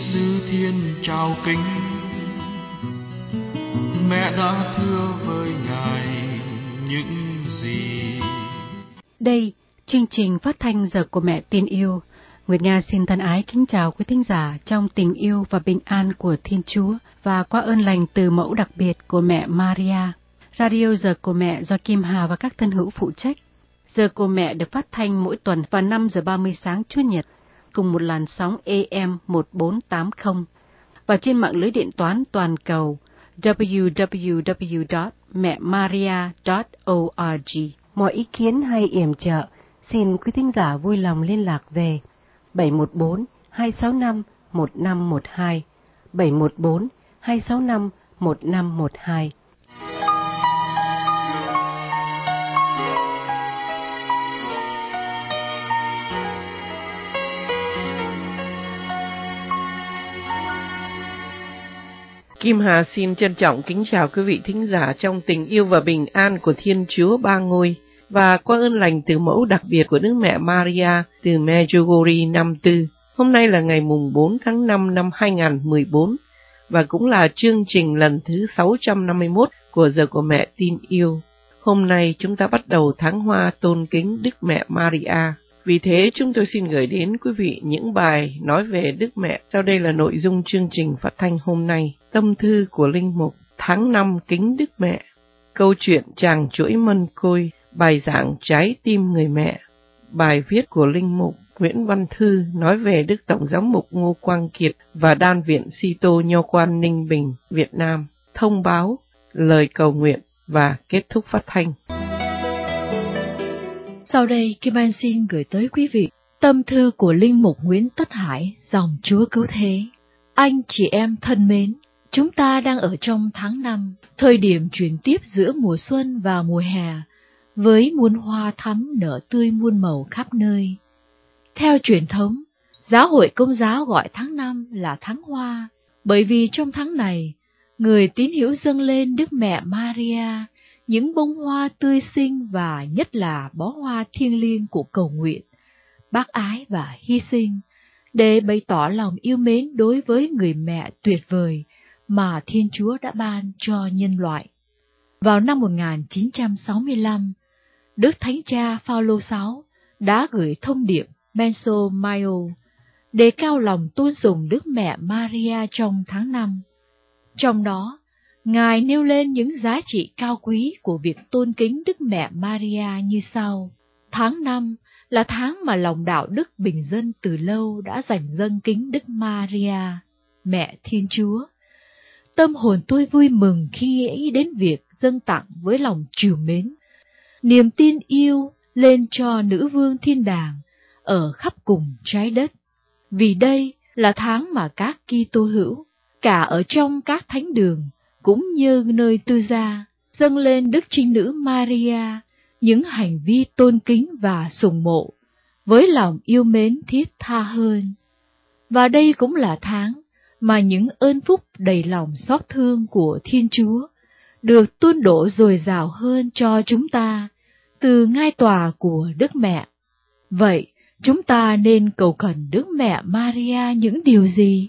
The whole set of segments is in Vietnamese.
Giêsu thiên trao kính, mẹ đã thưa với Ngài những gì. Đây, chương trình phát thanh Giờ của Mẹ Tin Yêu. Nguyệt Nga xin thân ái kính chào quý thính giả trong tình yêu và bình an của Thiên Chúa và qua ơn lành từ mẫu đặc biệt của mẹ Maria. Radio Giờ của Mẹ do Kim Hà và các thân hữu phụ trách. Giờ của Mẹ được phát thanh mỗi tuần vào 5 giờ 30 sáng Chủ nhật, cùng một làn sóng AM 1480 và trên mạng lưới điện toán toàn cầu www.mẹmaria.org. Mọi ý kiến hay yểm trợ, xin quý thính giả vui lòng liên lạc về 714-265-1512, 714-265-1512. Kim Hà xin trân trọng kính chào quý vị thính giả trong tình yêu và bình an của Thiên Chúa Ba Ngôi và qua ơn lành từ mẫu đặc biệt của Đức Mẹ Maria từ Medjugorje năm Tư. Hôm nay là ngày mùng 4 tháng 5 năm 2014 và cũng là chương trình lần thứ 651 của Giờ của Mẹ Tin Yêu. Hôm nay chúng ta bắt đầu tháng Hoa tôn kính Đức Mẹ Maria. Vì thế chúng tôi xin gửi đến quý vị những bài nói về Đức Mẹ. Sau đây là nội dung chương trình phát thanh hôm nay. Tâm thư của Linh Mục tháng 5 kính Đức Mẹ. Câu chuyện chàng chuỗi mân côi. Bài giảng trái tim người mẹ. Bài viết của Linh Mục Nguyễn Văn Thư nói về Đức Tổng giám mục Ngô Quang Kiệt và Đan viện Sito Nho Quan Ninh Bình, Việt Nam. Thông báo, lời cầu nguyện và kết thúc phát thanh. Sau đây, Kim Anh xin gửi tới quý vị tâm thư của Linh Mục Nguyễn Tất Hải, dòng Chúa Cứu Thế. Anh chị em thân mến, chúng ta đang ở trong tháng 5, thời điểm chuyển tiếp giữa mùa xuân và mùa hè, với muôn hoa thắm nở tươi muôn màu khắp nơi. Theo truyền thống, Giáo hội Công giáo gọi tháng 5 là tháng Hoa, bởi vì trong tháng này, người tín hữu dâng lên Đức Mẹ Maria những bông hoa tươi xinh và nhất là bó hoa thiêng liêng của cầu nguyện, bác ái và hy sinh, để bày tỏ lòng yêu mến đối với người mẹ tuyệt vời mà Thiên Chúa đã ban cho nhân loại. Vào năm 1965, Đức Thánh Cha Phaolô VI đã gửi thông điệp Menso Maio đề cao lòng tôn sùng Đức Mẹ Maria trong tháng 5. Trong đó, Ngài nêu lên những giá trị cao quý của việc tôn kính Đức Mẹ Maria như sau. Tháng 5 là tháng mà lòng đạo đức bình dân từ lâu đã dành dâng kính Đức Maria, Mẹ Thiên Chúa. Tâm hồn tôi vui mừng khi nghĩ đến việc dâng tặng với lòng trìu mến, niềm tin yêu lên cho nữ vương thiên đàng ở khắp cùng trái đất. Vì đây là tháng mà các Kitô hữu, cả ở trong các thánh đường, cũng như nơi tư gia, dâng lên Đức Trinh Nữ Maria những hành vi tôn kính và sùng mộ, với lòng yêu mến thiết tha hơn. Và đây cũng là tháng mà những ơn phúc đầy lòng xót thương của Thiên Chúa được tuôn đổ dồi dào hơn cho chúng ta từ ngai tòa của Đức Mẹ. Vậy, chúng ta nên cầu khẩn Đức Mẹ Maria những điều gì?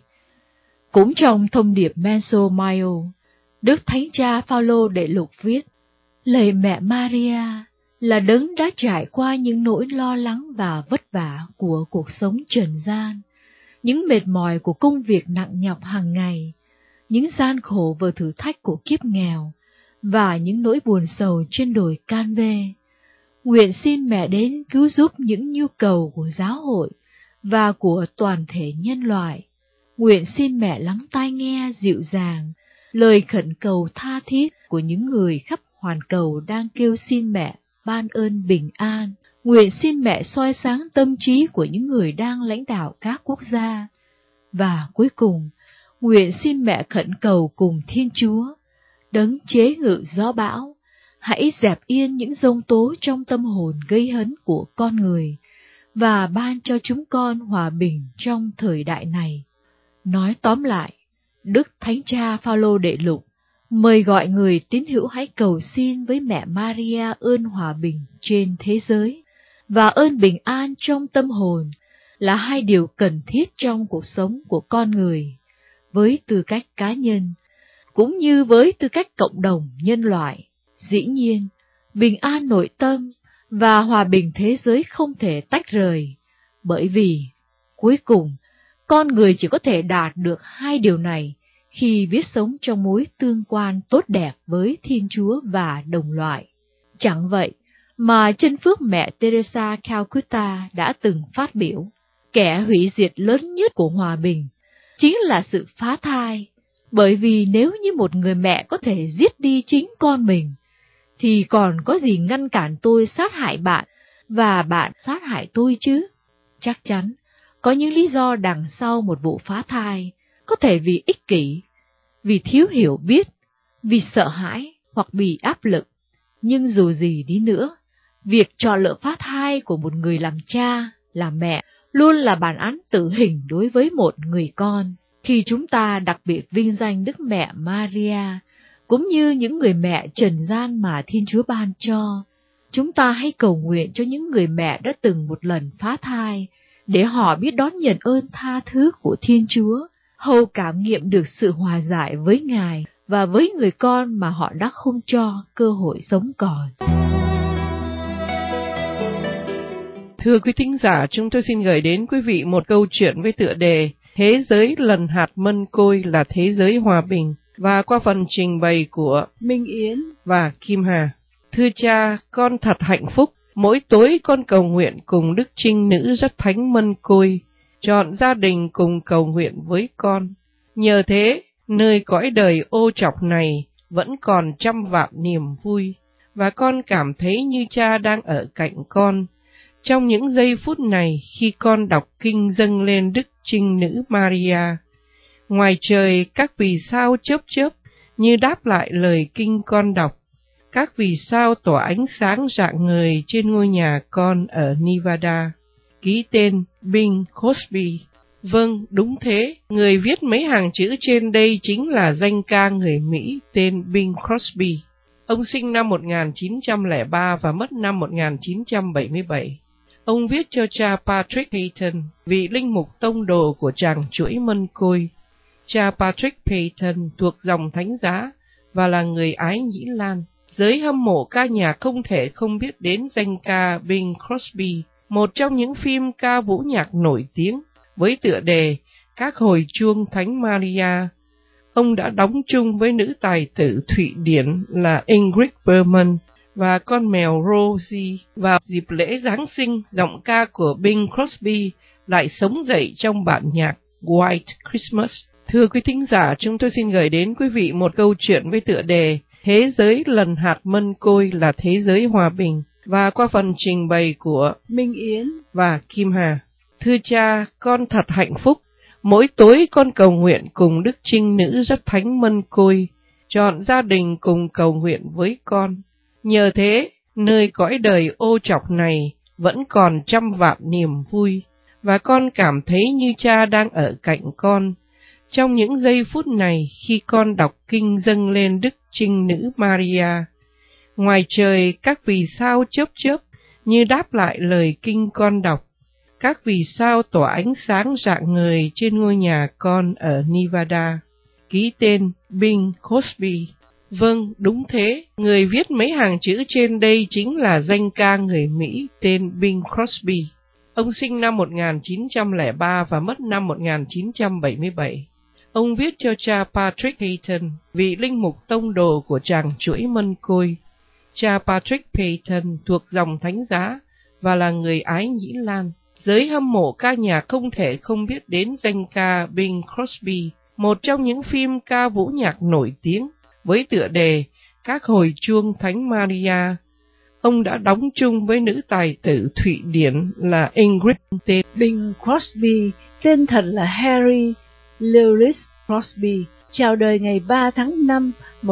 Cũng trong thông điệp Menso Maio, Đức Thánh Cha Phaolô Đệ Lục viết: Lạy Mẹ Maria là đấng đã trải qua những nỗi lo lắng và vất vả của cuộc sống trần gian, những mệt mỏi của công việc nặng nhọc hàng ngày, những gian khổ và thử thách của kiếp nghèo và những nỗi buồn sầu trên đồi Can Vê. Nguyện xin Mẹ đến cứu giúp những nhu cầu của giáo hội và của toàn thể nhân loại. Nguyện xin Mẹ lắng tai nghe dịu dàng lời khẩn cầu tha thiết của những người khắp hoàn cầu đang kêu xin Mẹ ban ơn bình an. Nguyện xin Mẹ soi sáng tâm trí của những người đang lãnh đạo các quốc gia. Và cuối cùng, nguyện xin Mẹ khẩn cầu cùng Thiên Chúa, đấng chế ngự gió bão, hãy dẹp yên những giông tố trong tâm hồn gây hấn của con người và ban cho chúng con hòa bình trong thời đại này. Nói tóm lại, Đức Thánh Cha Phaolô Đệ Lục mời gọi người tín hữu hãy cầu xin với Mẹ Maria ơn hòa bình trên thế giới và ơn bình an trong tâm hồn là hai điều cần thiết trong cuộc sống của con người, với tư cách cá nhân, cũng như với tư cách cộng đồng nhân loại. Dĩ nhiên, bình an nội tâm và hòa bình thế giới không thể tách rời, bởi vì, cuối cùng, con người chỉ có thể đạt được hai điều này khi biết sống trong mối tương quan tốt đẹp với Thiên Chúa và đồng loại. Chẳng vậy mà chân phước mẹ Teresa Calcutta đã từng phát biểu, kẻ hủy diệt lớn nhất của hòa bình chính là sự phá thai, bởi vì nếu như một người mẹ có thể giết đi chính con mình, thì còn có gì ngăn cản tôi sát hại bạn và bạn sát hại tôi chứ? Chắc chắn, có những lý do đằng sau một vụ phá thai, có thể vì ích kỷ, vì thiếu hiểu biết, vì sợ hãi hoặc vì áp lực. Nhưng dù gì đi nữa, việc chọn lựa phá thai của một người làm cha, làm mẹ luôn là bản án tử hình đối với một người con. Khi chúng ta đặc biệt vinh danh Đức Mẹ Maria, cũng như những người mẹ trần gian mà Thiên Chúa ban cho, chúng ta hãy cầu nguyện cho những người mẹ đã từng một lần phá thai, để họ biết đón nhận ơn tha thứ của Thiên Chúa, hầu cảm nghiệm được sự hòa giải với Ngài và với người con mà họ đã không cho cơ hội sống còn. Thưa quý thính giả, chúng tôi xin gửi đến quý vị một câu chuyện với tựa đề Thế giới lần hạt mân côi là thế giới hòa bình, và qua phần trình bày của Minh Yến và Kim Hà. Thưa cha, con thật hạnh phúc. Mỗi tối con cầu nguyện cùng Đức Trinh Nữ Rất Thánh Mân Côi, chọn gia đình cùng cầu nguyện với con. Nhờ thế, nơi cõi đời ô trọc này vẫn còn trăm vạn niềm vui, và con cảm thấy như cha đang ở cạnh con. Trong những giây phút này khi con đọc kinh dâng lên Đức Trinh Nữ Maria, ngoài trời các vì sao chớp chớp như đáp lại lời kinh con đọc. Các vì sao tỏa ánh sáng rạng ngời trên ngôi nhà con ở Nevada. Ký tên Bing Crosby. Vâng, đúng thế, người viết mấy hàng chữ trên đây chính là danh ca người Mỹ tên Bing Crosby. Ông sinh năm 1903 và mất năm 1977. Ông viết cho cha Patrick Peyton, vị linh mục tông đồ của tràng chuỗi Mân Côi. Cha Patrick Peyton thuộc dòng Thánh Giá và là người Ái Nhĩ Lan. Giới hâm mộ ca nhạc không thể không biết đến danh ca Bing Crosby, một trong những phim ca vũ nhạc nổi tiếng với tựa đề Các hồi chuông Thánh Maria. Ông đã đóng chung với nữ tài tử Thụy Điển là Ingrid Bergman và con mèo Rosie. Vào dịp lễ Giáng sinh, giọng ca của Bing Crosby lại sống dậy trong bản nhạc White Christmas. Thưa quý thính giả, chúng tôi xin gửi đến quý vị một câu chuyện với tựa đề Thế giới lần hạt mân côi là thế giới hòa bình, và qua phần trình bày của Minh Yến và Kim Hà. Thưa cha, con thật hạnh phúc. Mỗi tối con cầu nguyện cùng Đức Trinh Nữ Rất Thánh Mân Côi, chọn gia đình cùng cầu nguyện với con. Nhờ thế, nơi cõi đời ô trọc này vẫn còn trăm vạn niềm vui, và con cảm thấy như cha đang ở cạnh con. Trong những giây phút này khi con đọc kinh dâng lên Đức Trinh Nữ Maria, ngoài trời các vì sao chớp chớp như đáp lại lời kinh con đọc. Các vì sao tỏa ánh sáng rạng ngời trên ngôi nhà con ở Nevada. Ký tên Bing Crosby. Vâng, đúng thế, người viết mấy hàng chữ trên đây chính là danh ca người Mỹ tên Bing Crosby. Ông sinh năm 1903 và mất năm 1977. Ông viết cho cha Patrick Peyton, vị linh mục tông đồ của tràng chuỗi Mân Côi. Cha Patrick Peyton thuộc dòng Thánh Giá và là người Ái Nhĩ Lan. Giới hâm mộ ca nhạc không thể không biết đến danh ca Bing Crosby, một trong những phim ca vũ nhạc nổi tiếng với tựa đề Các hồi chuông Thánh Maria. Ông đã đóng chung với nữ tài tử Thụy Điển là Ingrid. Bing Crosby, tên thật là Harry Lewis Crosby, chào đời ngày 3 tháng 5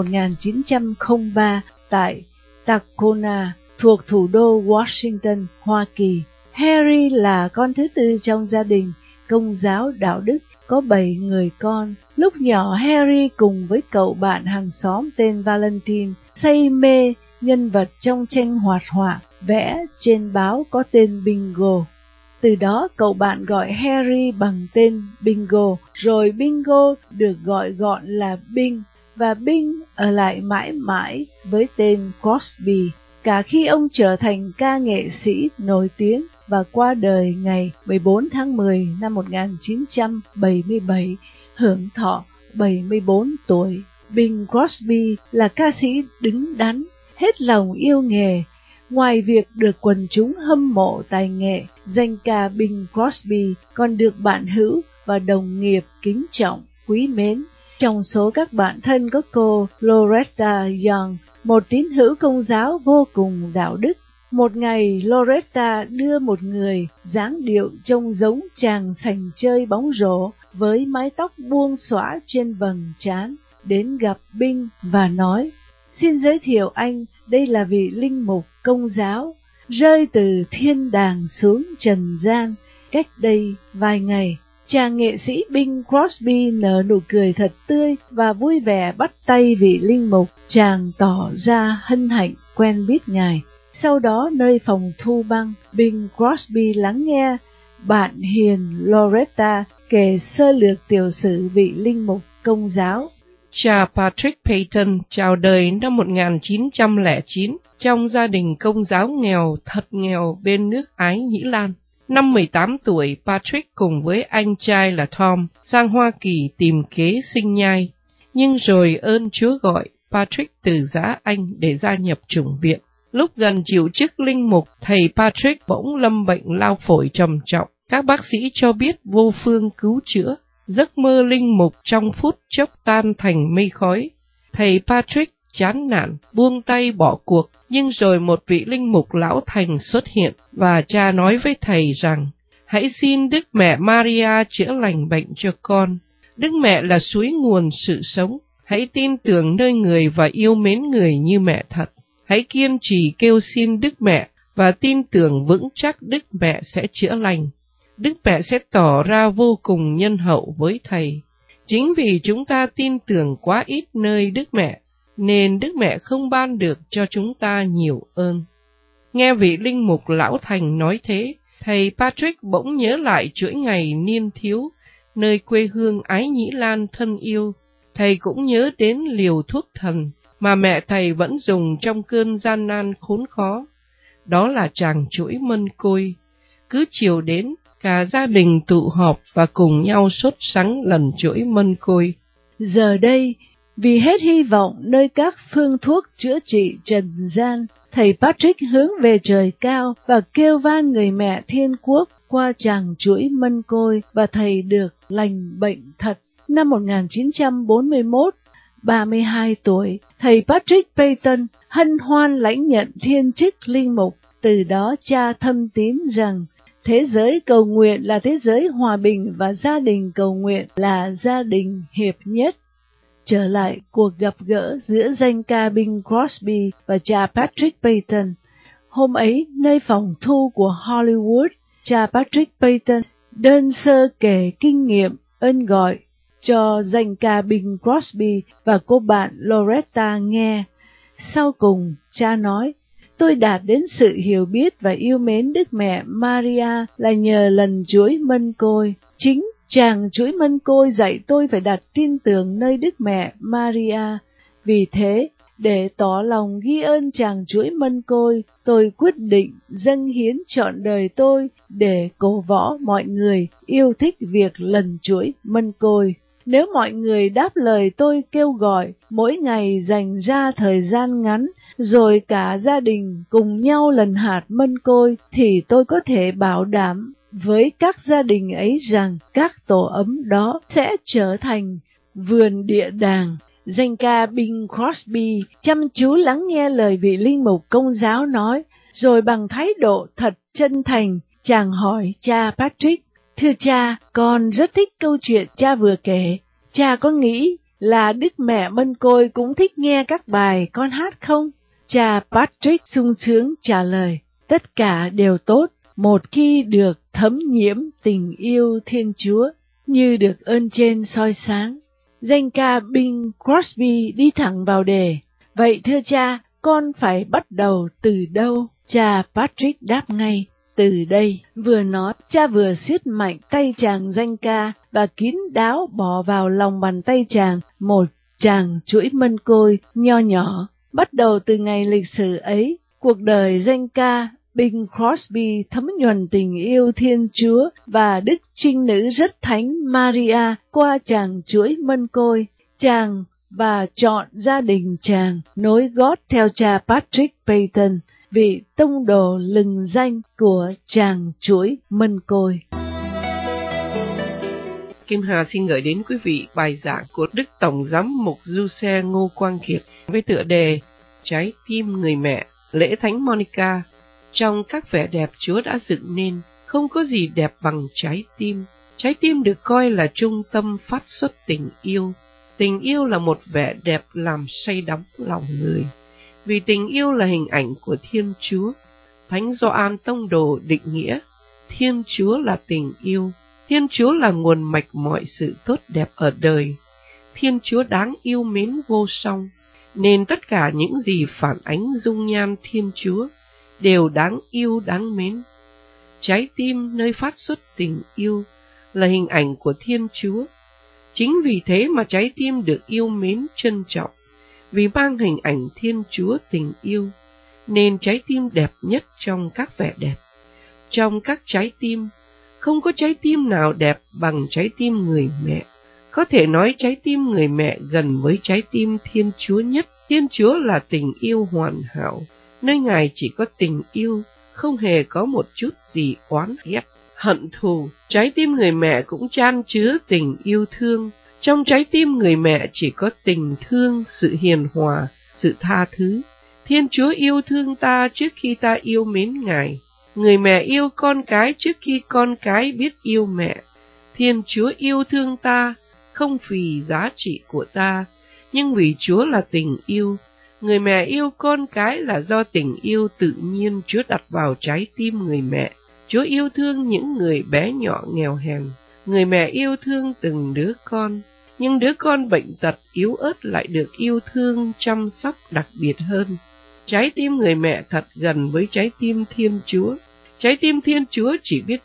1903 tại Tacoma, thuộc thủ đô Washington, Hoa Kỳ. Harry là con thứ tư trong gia đình Công giáo đạo đức, có 7 người con. Lúc nhỏ, Harry cùng với cậu bạn hàng xóm tên Valentine say mê nhân vật trong tranh hoạt họa vẽ trên báo có tên Bingo. Từ đó cậu bạn gọi Harry bằng tên Bingo, rồi Bingo được gọi gọn là Bing, và Bing ở lại mãi mãi với tên Crosby, cả khi ông trở thành ca nghệ sĩ nổi tiếng và qua đời ngày 14 tháng 10 năm 1977, hưởng thọ 74 tuổi. Bing Crosby là ca sĩ đứng đắn, hết lòng yêu nghề. Ngoài việc được quần chúng hâm mộ tài nghệ, danh ca Bing Crosby còn được bạn hữu và đồng nghiệp kính trọng, quý mến. Trong số các bạn thân có cô Loretta Young, một tín hữu Công giáo vô cùng đạo đức. Một ngày, Loretta đưa một người dáng điệu trông giống chàng sành chơi bóng rổ với mái tóc buông xõa trên vầng trán đến gặp Bing và nói: "Xin giới thiệu anh, đây là vị linh mục Công giáo rơi từ thiên đàng xuống trần gian cách đây vài ngày." Chàng nghệ sĩ Bing Crosby nở nụ cười thật tươi và vui vẻ bắt tay vị linh mục. Chàng tỏ ra hân hạnh quen biết ngài. Sau đó nơi phòng thu băng, Bing Crosby lắng nghe bạn hiền Loretta kể sơ lược tiểu sử vị linh mục Công giáo. Cha Patrick Peyton chào đời năm 1909 trong gia đình Công giáo nghèo, thật nghèo bên nước Ái Nhĩ Lan. Năm 18 tuổi, Patrick cùng với anh trai là Tom sang Hoa Kỳ tìm kế sinh nhai. Nhưng rồi ơn Chúa gọi, Patrick từ giã anh để gia nhập chủng viện. Lúc gần chịu chức linh mục, thầy Patrick bỗng lâm bệnh lao phổi trầm trọng. Các bác sĩ cho biết vô phương cứu chữa. Giấc mơ linh mục trong phút chốc tan thành mây khói. Thầy Patrick chán nản, buông tay bỏ cuộc. Nhưng rồi một vị linh mục lão thành xuất hiện, và cha nói với thầy rằng: "Hãy xin Đức Mẹ Maria chữa lành bệnh cho con. Đức Mẹ là suối nguồn sự sống. Hãy tin tưởng nơi người và yêu mến người như mẹ thật. Hãy kiên trì kêu xin Đức Mẹ và tin tưởng vững chắc Đức Mẹ sẽ chữa lành. Đức Mẹ sẽ tỏ ra vô cùng nhân hậu với thầy. Chính vì chúng ta tin tưởng quá ít nơi Đức Mẹ, nên Đức Mẹ không ban được cho chúng ta nhiều ơn." Nghe vị linh mục lão thành nói thế, thầy Patrick bỗng nhớ lại chuỗi ngày niên thiếu, nơi quê hương Ái Nhĩ Lan thân yêu. Thầy cũng nhớ đến liều thuốc thần mà mẹ thầy vẫn dùng trong cơn gian nan khốn khó. Đó là tràng chuỗi mân côi. Cứ chiều đến, cả gia đình tụ họp và cùng nhau sốt sắng lần chuỗi mân côi. Giờ đây, vì hết hy vọng nơi các phương thuốc chữa trị trần gian, thầy Patrick hướng về trời cao và kêu van người mẹ Thiên Quốc qua tràng chuỗi mân côi, và thầy được lành bệnh thật. Năm 1941, 32 tuổi, thầy Patrick Peyton hân hoan lãnh nhận thiên chức linh mục. Từ đó cha thâm tín rằng thế giới cầu nguyện là thế giới hòa bình và gia đình cầu nguyện là gia đình hiệp nhất. Trở lại cuộc gặp gỡ giữa danh ca Bing Crosby và cha Patrick Peyton. Hôm ấy, nơi phòng thu của Hollywood, cha Patrick Peyton đơn sơ kể kinh nghiệm ơn gọi cho danh ca Bing Crosby và cô bạn Loretta nghe. Sau cùng, cha nói: "Tôi đạt đến sự hiểu biết và yêu mến Đức Mẹ Maria là nhờ lần chuỗi mân côi. Chính chàng chuỗi mân côi dạy tôi phải đặt tin tưởng nơi Đức Mẹ Maria. Vì thế, để tỏ lòng ghi ơn chàng chuỗi mân côi, tôi quyết định dâng hiến trọn đời tôi để cổ võ mọi người yêu thích việc lần chuỗi mân côi. Nếu mọi người đáp lời tôi kêu gọi, mỗi ngày dành ra thời gian ngắn, rồi cả gia đình cùng nhau lần hạt mân côi, thì tôi có thể bảo đảm với các gia đình ấy rằng các tổ ấm đó sẽ trở thành vườn địa đàng." Danh ca Bing Crosby chăm chú lắng nghe lời vị linh mục Công giáo nói, rồi bằng thái độ thật chân thành, chàng hỏi cha Patrick: "Thưa cha, con rất thích câu chuyện cha vừa kể. Cha có nghĩ là Đức Mẹ Mân Côi cũng thích nghe các bài con hát không?" Cha Patrick sung sướng trả lời: "Tất cả đều tốt, một khi được thấm nhiễm tình yêu Thiên Chúa, như được ơn trên soi sáng." Danh ca Bing Crosby đi thẳng vào đề: "Vậy thưa cha, con phải bắt đầu từ đâu?" Cha Patrick đáp ngay: Từ đây, vừa nói, cha vừa siết mạnh tay chàng danh ca và kín đáo bỏ vào lòng bàn tay chàng một chàng chuỗi mân côi nho nhỏ. Bắt đầu từ ngày lịch sử ấy, cuộc đời danh ca Bing Crosby thấm nhuần tình yêu Thiên Chúa và Đức Trinh Nữ rất thánh Maria qua chàng chuỗi mân côi. Chàng và chọn gia đình chàng nối gót theo cha Patrick Peyton, vị tông đồ lừng danh của chàng chuỗi mân côi. Kim Hà xin gửi đến quý vị bài giảng của Đức Tổng Giám mục Giuse Ngô Quang Kiệt với tựa đề Trái tim người mẹ, lễ Thánh Monica. Trong các vẻ đẹp Chúa đã dựng nên, không có gì đẹp bằng trái tim. Trái tim được coi là trung tâm phát xuất tình yêu. Tình yêu là một vẻ đẹp làm say đắm lòng người. Vì tình yêu là hình ảnh của Thiên Chúa. Thánh Gioan Tông Đồ định nghĩa, Thiên Chúa là tình yêu. Thiên Chúa là nguồn mạch mọi sự tốt đẹp ở đời. Thiên Chúa đáng yêu mến vô song, nên tất cả những gì phản ánh dung nhan Thiên Chúa đều đáng yêu đáng mến. Trái tim nơi phát xuất tình yêu là hình ảnh của Thiên Chúa. Chính vì thế mà trái tim được yêu mến trân trọng, vì mang hình ảnh Thiên Chúa tình yêu, nên trái tim đẹp nhất trong các vẻ đẹp. Trong các trái tim, không có trái tim nào đẹp bằng trái tim người mẹ. Có thể nói trái tim người mẹ gần với trái tim Thiên Chúa nhất. Thiên Chúa là tình yêu hoàn hảo, nơi Ngài chỉ có tình yêu, không hề có một chút gì oán ghét, hận thù. Trái tim người mẹ cũng chan chứa tình yêu thương. Trong trái tim người mẹ chỉ có tình thương, sự hiền hòa, sự tha thứ. Thiên Chúa yêu thương ta trước khi ta yêu mến Ngài. Người mẹ yêu con cái trước khi con cái biết yêu mẹ. Thiên Chúa yêu thương ta không vì giá trị của ta, nhưng vì Chúa là tình yêu. Người mẹ yêu con cái là do tình yêu tự nhiên Chúa đặt vào trái tim người mẹ. Chúa yêu thương những người bé nhỏ nghèo hèn. Người mẹ yêu thương từng đứa con, nhưng đứa con bệnh tật yếu ớt lại được yêu thương chăm sóc đặc biệt hơn. Trái tim người mẹ thật gần với trái tim Thiên Chúa. Trái tim Thiên Chúa chỉ biết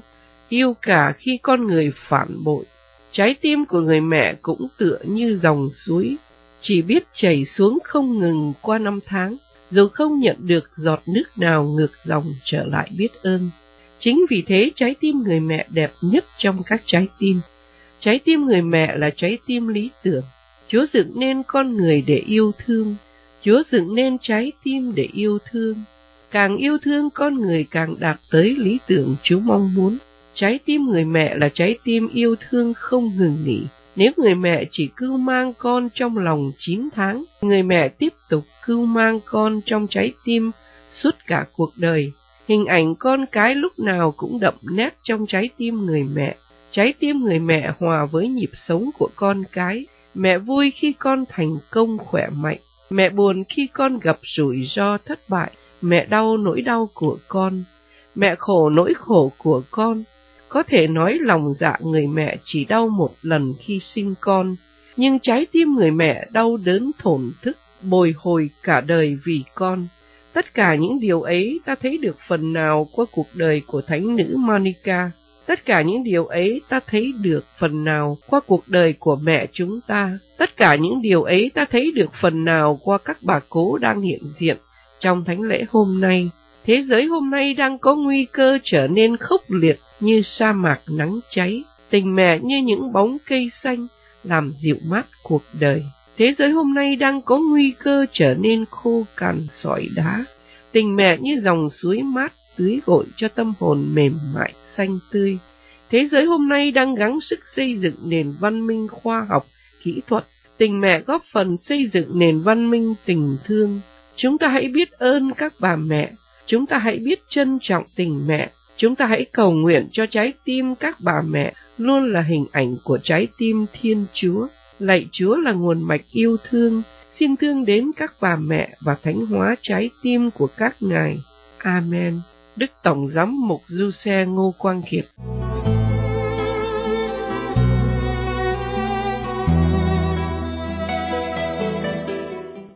yêu cả khi con người phản bội. Trái tim của người mẹ cũng tựa như dòng suối, chỉ biết chảy xuống không ngừng qua năm tháng, dù không nhận được giọt nước nào ngược dòng trở lại biết ơn. Chính vì thế trái tim người mẹ đẹp nhất trong các trái tim. Trái tim người mẹ là trái tim lý tưởng. Chúa dựng nên con người để yêu thương. Chúa dựng nên trái tim để yêu thương. Càng yêu thương con người càng đạt tới lý tưởng Chúa mong muốn. Trái tim người mẹ là trái tim yêu thương không ngừng nghỉ. Nếu người mẹ chỉ cưu mang con trong lòng 9 tháng, người mẹ tiếp tục cưu mang con trong trái tim suốt cả cuộc đời. Hình ảnh con cái lúc nào cũng đậm nét trong trái tim người mẹ. Trái tim người mẹ hòa với nhịp sống của con cái. Mẹ vui khi con thành công khỏe mạnh. Mẹ buồn khi con gặp rủi ro thất bại. Mẹ đau nỗi đau của con. Mẹ khổ nỗi khổ của con. Có thể nói lòng dạ người mẹ chỉ đau một lần khi sinh con, nhưng trái tim người mẹ đau đớn thổn thức, bồi hồi cả đời vì con. Tất cả những điều ấy ta thấy được phần nào qua cuộc đời của thánh nữ Monica. Tất cả những điều ấy ta thấy được phần nào qua cuộc đời của mẹ chúng ta. Tất cả những điều ấy ta thấy được phần nào qua các bà cố đang hiện diện trong thánh lễ hôm nay. Thế giới hôm nay đang có nguy cơ trở nên khốc liệt như sa mạc nắng cháy. Tình mẹ như những bóng cây xanh làm dịu mát cuộc đời. Thế giới hôm nay đang có nguy cơ trở nên khô cằn sỏi đá. Tình mẹ như dòng suối mát tưới gội cho tâm hồn mềm mại xanh tươi. Thế giới hôm nay đang gắng sức xây dựng nền văn minh khoa học, kỹ thuật. Tình mẹ góp phần xây dựng nền văn minh tình thương. Chúng ta hãy biết ơn các bà mẹ. Chúng ta hãy biết trân trọng tình mẹ. Chúng ta hãy cầu nguyện cho trái tim các bà mẹ luôn là hình ảnh của trái tim Thiên Chúa. Lạy Chúa là nguồn mạch yêu thương. Xin thương đến các bà mẹ và thánh hóa trái tim của các ngài. Amen. Đức Tổng Giám mục Giuse Ngô Quang Kiệt.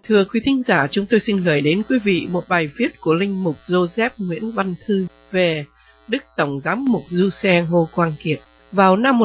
Thưa quý thính giả, chúng tôi xin gửi đến quý vị một bài viết của linh mục Joseph Nguyễn Văn Thư về Đức Tổng giám mục Giuse Ngô Quang Kiệt. Vào năm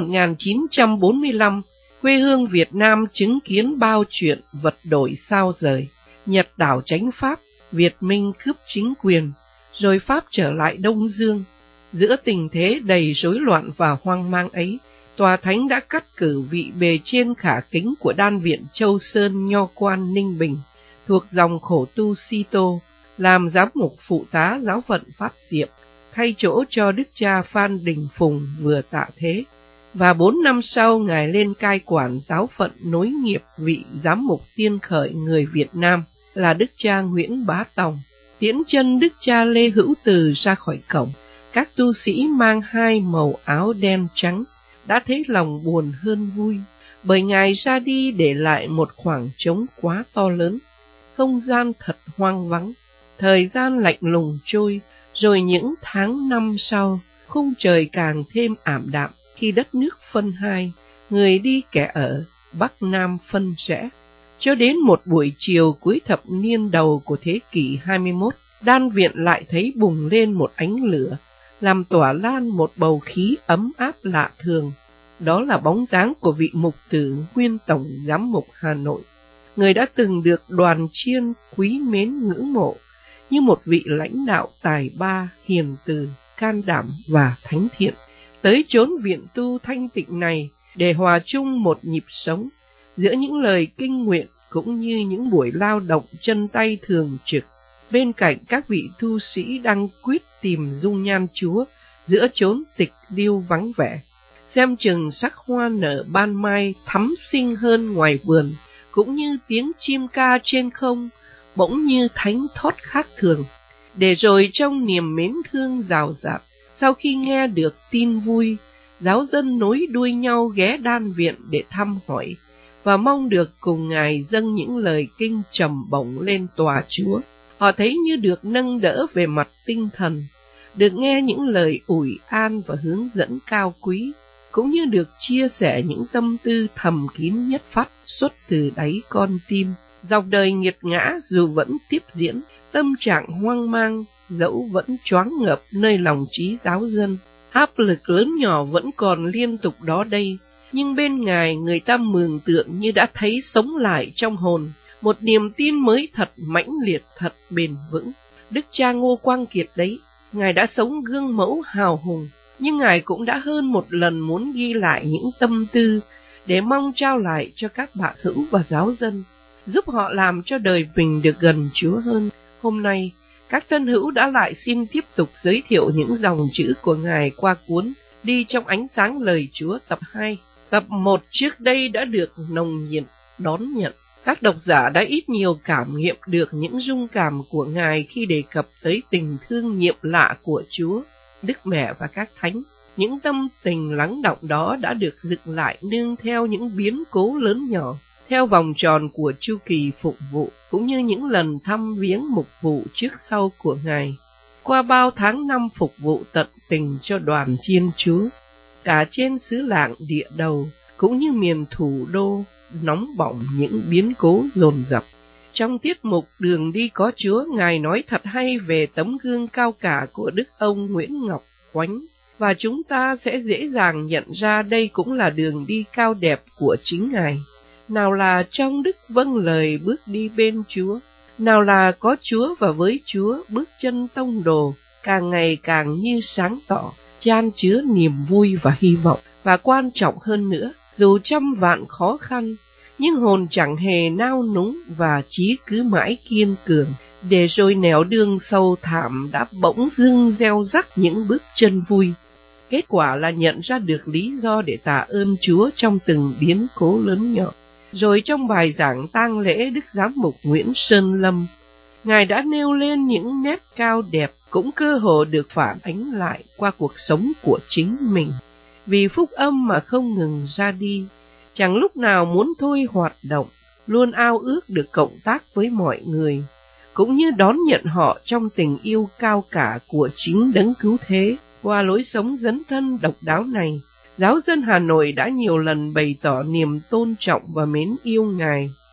1945, quê hương Việt Nam chứng kiến bao chuyện vật đổi sao rời. Nhật đảo chánh Pháp, Việt Minh cướp chính quyền, rồi Pháp trở lại Đông Dương. Giữa tình thế đầy rối loạn và hoang mang ấy, Tòa Thánh đã cắt cử vị bề trên khả kính của Đan viện Châu Sơn Nho Quan Ninh Bình, thuộc dòng khổ tu Si Tô, làm giám mục phụ tá giáo phận Pháp Diệm, thay chỗ cho đức cha Phan Đình Phùng vừa tạ thế. Và 4 năm sau, Ngài lên cai quản giáo phận nối nghiệp vị giám mục tiên khởi người Việt Nam là đức cha Nguyễn Bá Tòng. Tiễn chân đức cha Lê Hữu Từ ra khỏi cổng, các tu sĩ mang 2 màu áo đen trắng đã thấy lòng buồn hơn vui, bởi Ngài ra đi để lại một khoảng trống quá to lớn. Không gian thật hoang vắng, thời gian lạnh lùng trôi, rồi những tháng năm sau, khung trời càng thêm ảm đạm khi đất nước phân hai, người đi kẻ ở, Bắc Nam phân rẽ. Cho đến một buổi chiều cuối thập niên đầu của thế kỷ 21, Đan viện lại thấy bùng lên một ánh lửa, làm tỏa lan một bầu khí ấm áp lạ thường. Đó là bóng dáng của vị mục tử nguyên tổng giám mục Hà Nội, người đã từng được đoàn chiên quý mến ngưỡng mộ như một vị lãnh đạo tài ba, hiền từ, can đảm và thánh thiện, tới chốn viện tu thanh tịnh này để hòa chung một nhịp sống giữa những lời kinh nguyện cũng như những buổi lao động chân tay thường trực, bên cạnh các vị tu sĩ đang quyết tìm dung nhan Chúa giữa chốn tịch điêu vắng vẻ. Xem chừng sắc hoa nở ban mai thắm xinh hơn ngoài vườn, cũng như tiếng chim ca trên không bỗng như thánh thót khác thường. Để rồi trong niềm mến thương rào rạt, sau khi nghe được tin vui, giáo dân nối đuôi nhau ghé Đan viện để thăm hỏi và mong được cùng Ngài dâng những lời kinh trầm bổng lên tòa Chúa. Họ thấy như được nâng đỡ về mặt tinh thần, được nghe những lời ủi an và hướng dẫn cao quý, cũng như được chia sẻ những tâm tư thầm kín nhất phát xuất từ đáy con tim. Dọc đời nghiệt ngã dù vẫn tiếp diễn, tâm trạng hoang mang dẫu vẫn choáng ngợp nơi lòng trí giáo dân, áp lực lớn nhỏ vẫn còn liên tục đó đây, nhưng bên Ngài người ta mường tượng như đã thấy sống lại trong hồn một niềm tin mới thật mãnh liệt, thật bền vững. Đức cha Ngô Quang Kiệt đấy, Ngài đã sống gương mẫu hào hùng, nhưng Ngài cũng đã hơn một lần muốn ghi lại những tâm tư để mong trao lại cho các bạn hữu và giáo dân, giúp họ làm cho đời mình được gần Chúa hơn. Hôm nay, các thân hữu đã lại xin tiếp tục giới thiệu những dòng chữ của Ngài qua cuốn Đi trong ánh sáng lời Chúa tập 2. Tập 1 trước đây đã được nồng nhiệt đón nhận. Các độc giả đã ít nhiều cảm nghiệm được những rung cảm của Ngài khi đề cập tới tình thương nhiệm lạ của Chúa, Đức Mẹ và các thánh. Những tâm tình lắng đọng đó đã được dựng lại nương theo những biến cố lớn nhỏ, theo vòng tròn của chu kỳ phục vụ, cũng như những lần thăm viếng mục vụ trước sau của Ngài. Qua bao tháng năm phục vụ tận tình cho đoàn chiên Chúa, cả trên xứ lạng địa đầu, cũng như miền thủ đô, nóng bỏng những biến cố dồn dập. Trong tiết mục Đường đi có Chúa, Ngài nói thật hay về tấm gương cao cả của Đức ông Nguyễn Ngọc Quánh, và chúng ta sẽ dễ dàng nhận ra đây cũng là đường đi cao đẹp của chính Ngài. Nào là trong đức vâng lời bước đi bên Chúa, nào là có Chúa và với Chúa bước chân tông đồ, càng ngày càng như sáng tỏ, chan chứa niềm vui và hy vọng. Và quan trọng hơn nữa, dù trăm vạn khó khăn, nhưng hồn chẳng hề nao núng và chí cứ mãi kiên cường, để rồi nẻo đường sâu thẳm đã bỗng dưng gieo rắc những bước chân vui. Kết quả là nhận ra được lý do để tạ ơn Chúa trong từng biến cố lớn nhỏ. Rồi trong bài giảng tang lễ Đức Giám mục Nguyễn Sơn Lâm, Ngài đã nêu lên những nét cao đẹp cũng cơ hồ được phản ánh lại qua cuộc sống của chính mình. Vì phúc âm mà không ngừng ra đi, chẳng lúc nào muốn thôi hoạt động, luôn ao ước được cộng tác với mọi người, cũng như đón nhận họ trong tình yêu cao cả của chính Đấng Cứu Thế. Qua lối sống dấn thân độc đáo này, giáo dân Hà Nội đã nhiều lần bày tỏ niềm tôn trọng và mến yêu Ngài.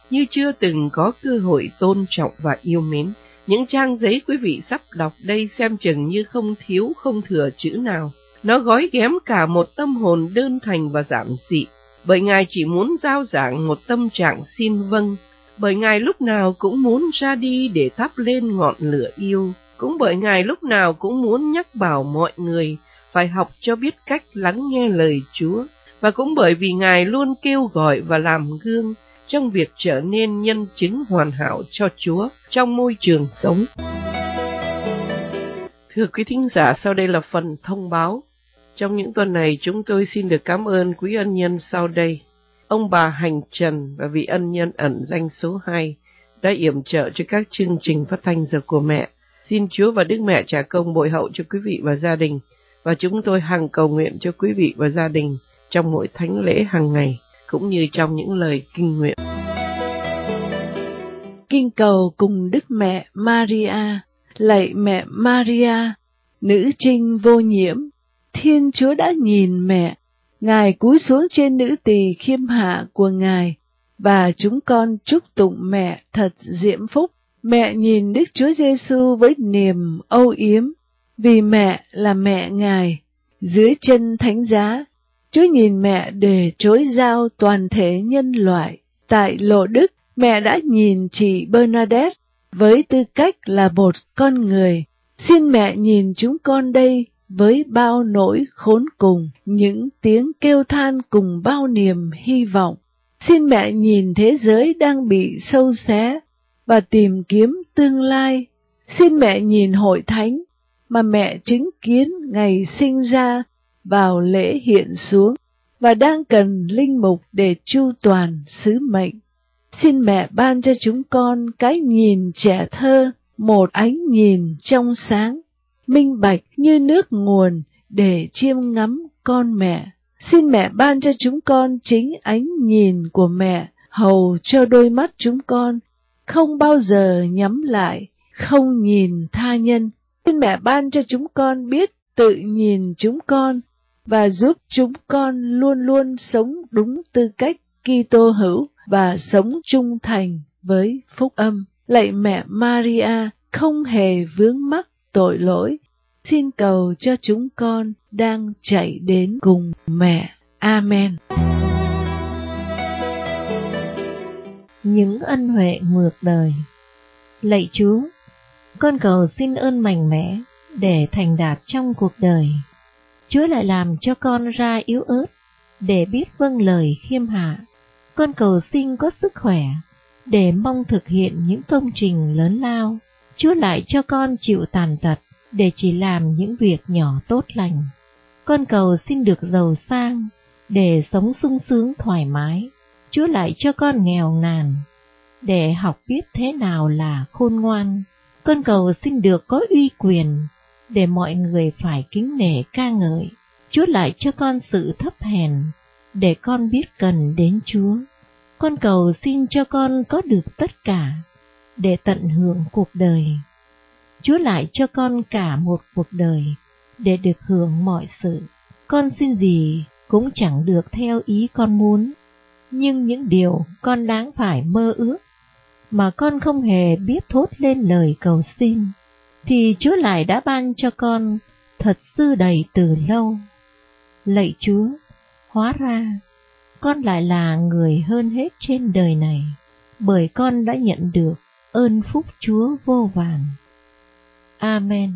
như chưa từng có cơ hội tôn trọng và yêu mến. Những trang giấy quý vị sắp đọc đây xem chừng như không thiếu không thừa chữ nào. Nó gói ghém cả một tâm hồn đơn thành và giản dị, bởi Ngài chỉ muốn rao giảng một tâm trạng xin vâng, bởi Ngài lúc nào cũng muốn ra đi để thắp lên ngọn lửa yêu, cũng bởi Ngài lúc nào cũng muốn nhắc bảo mọi người phải học cho biết cách lắng nghe lời Chúa, và cũng bởi vì Ngài luôn kêu gọi và làm gương trong việc trở nên nhân chứng hoàn hảo cho Chúa trong môi trường sống. Thưa quý thính giả, sau đây là phần thông báo. Trong những tuần này, chúng tôi xin được cảm ơn quý ân nhân sau đây. Ông bà Hành Trần và vị ân nhân ẩn danh số 2 đã yểm trợ cho các chương trình phát thanh Giờ của Mẹ. Xin Chúa và Đức Mẹ trả công bội hậu cho quý vị và gia đình, và chúng tôi hằng cầu nguyện cho quý vị và gia đình trong mỗi thánh lễ hàng ngày, cũng như trong những lời kinh nguyện. Kinh cầu cùng Đức Mẹ Maria. Lạy Mẹ Maria, nữ trinh vô nhiễm, Thiên Chúa đã nhìn mẹ, Ngài cúi xuống trên nữ tỳ khiêm hạ của Ngài, và chúng con chúc tụng mẹ thật diễm phúc. Mẹ nhìn Đức Chúa Giêsu với niềm âu yếm, vì mẹ là mẹ Ngài. Dưới chân thánh giá, Chúa nhìn mẹ để trối giao toàn thể nhân loại. Tại Lộ Đức, mẹ đã nhìn chị Bernadette với tư cách là một con người. Xin mẹ nhìn chúng con đây với bao nỗi khốn cùng, những tiếng kêu than cùng bao niềm hy vọng. Xin mẹ nhìn thế giới đang bị xâu xé và tìm kiếm tương lai. Xin mẹ nhìn hội thánh mà mẹ chứng kiến ngày sinh ra vào lễ hiện xuống và đang cần linh mục để chu toàn sứ mệnh. Xin mẹ ban cho chúng con cái nhìn trẻ thơ, một ánh nhìn trong sáng, minh bạch như nước nguồn để chiêm ngắm con mẹ. Xin mẹ ban cho chúng con chính ánh nhìn của mẹ, hầu cho đôi mắt chúng con không bao giờ nhắm lại, không nhìn tha nhân. Xin mẹ ban cho chúng con biết tự nhìn chúng con và giúp chúng con luôn luôn sống đúng tư cách Kitô hữu và sống trung thành với phúc âm. Lạy Mẹ Maria, không hề vướng mắc tội lỗi, xin cầu cho chúng con đang chạy đến cùng mẹ. Amen. Những ân huệ ngược đời. Lạy Chúa, con cầu xin ơn mạnh mẽ để thành đạt trong cuộc đời. Chúa lại làm cho con ra yếu ớt để biết vâng lời khiêm hạ. Con cầu xin có sức khỏe để mong thực hiện những công trình lớn lao. Chúa lại cho con chịu tàn tật để chỉ làm những việc nhỏ tốt lành. Con cầu xin được giàu sang để sống sung sướng thoải mái. Chúa lại cho con nghèo nàn để học biết thế nào là khôn ngoan. Con cầu xin được có uy quyền để mọi người phải kính nể ca ngợi. Chúa lại cho con sự thấp hèn để con biết cần đến Chúa. Con cầu xin cho con có được tất cả để tận hưởng cuộc đời. Chúa lại cho con cả một cuộc đời để được hưởng mọi sự. Con xin gì cũng chẳng được theo ý con muốn, nhưng những điều con đáng phải mơ ước mà con không hề biết thốt lên lời cầu xin, thì Chúa lại đã ban cho con thật dư đầy từ lâu. Lạy Chúa, hóa ra con lại là người hơn hết trên đời này, bởi con đã nhận được ơn phúc Chúa vô vàn. Amen.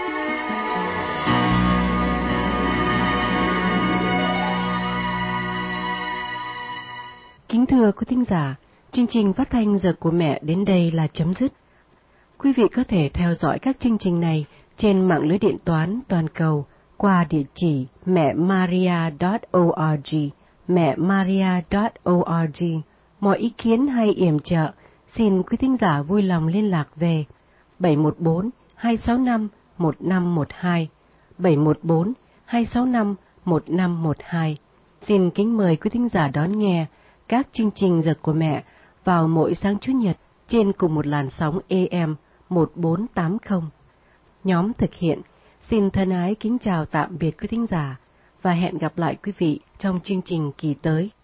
Kính thưa quý thính giả, chương trình phát thanh Giờ của Mẹ đến đây là chấm dứt. Quý vị có thể theo dõi các chương trình này trên mạng lưới điện toán toàn cầu qua địa chỉ mẹmaria.org, mẹmaria.org. Mọi ý kiến hay yểm trợ, xin quý thính giả vui lòng liên lạc về 714-265-1512, 714-265-1512. Xin kính mời quý thính giả đón nghe các chương trình Giờ của Mẹ vào mỗi sáng Chủ nhật trên cùng một làn sóng AM 1480. Nhóm thực hiện xin thân ái kính chào tạm biệt quý thính giả và hẹn gặp lại quý vị trong chương trình kỳ tới.